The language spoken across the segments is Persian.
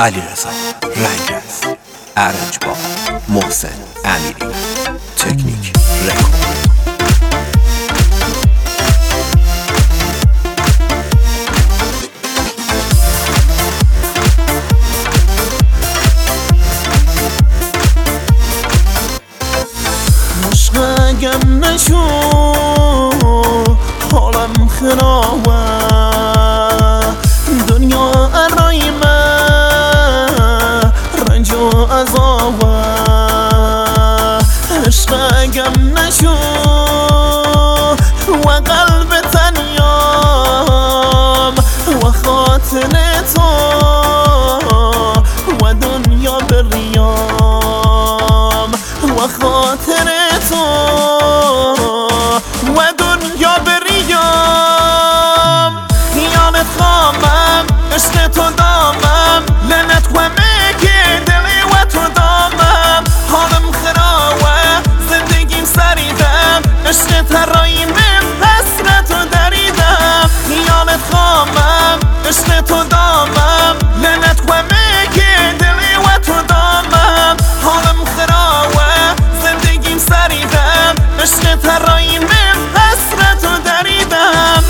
علیرضا رنگرز، ارنجبار محسن امیری، تکنیک رکورد. عشقم نشو حالم خرابه دنیا ارای من رنج و عذابه عشقم نشو و قلب تنیام و خاطر تو و دنیا بریام و خاطر تو و دنیا بریام خیانت خامم عشق تو دامم لعنت و مگه دلی و تو دامم حالم خرابه زندگیم سریدم عشق ترایی من حسرت و دریدم خیانت خامم عشق تو دامم لعنت و مگه دلی و تو دامم حالم خرابه زندگیم سریدم عشق ترایی من حسرت و دریدم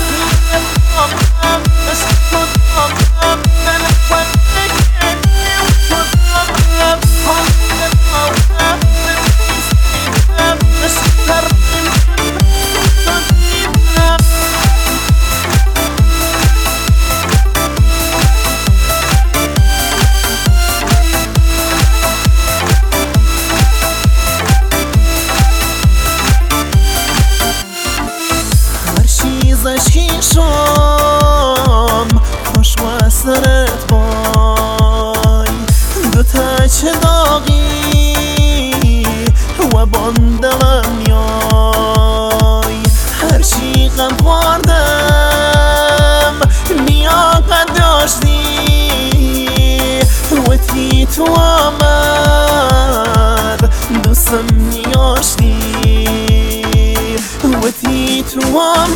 شام خوش و سرت وای دو تچ داغی و باندلم یای هر چی غم خوردم لیاقت داشتی و تی تو آمد دوستم نیاشتی و تی تو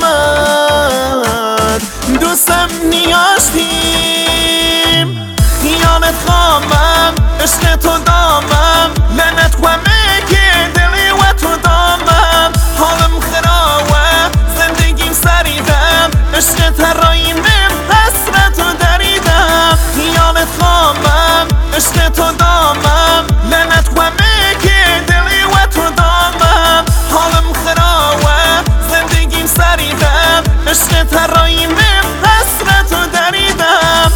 آمد دوستم نیاشتیم خیانت خامم عشق تو دامم لعنت و مگه دلی و تو دامم حالم خرابه زندگیم سریدم عشق ترایی من حسرت و دریدم خیانت خامم عشق تو دامم لعنت و مگه دلی و تو دامم حالم خرابه زندگیم سریدم عشق ترایی من حسرت و دریدم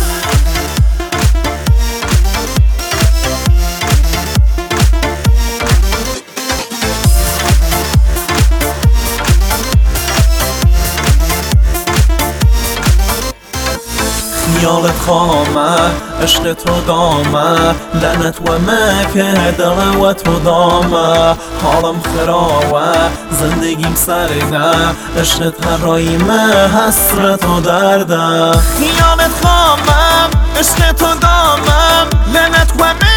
خیالت خامه عشق تو دامه لعنت و مکه دل و تو دامه حالم خرابه زندگیم سریده عشق ترایم حسرت و درده خیالت خامم عشق تو دامم لعنت و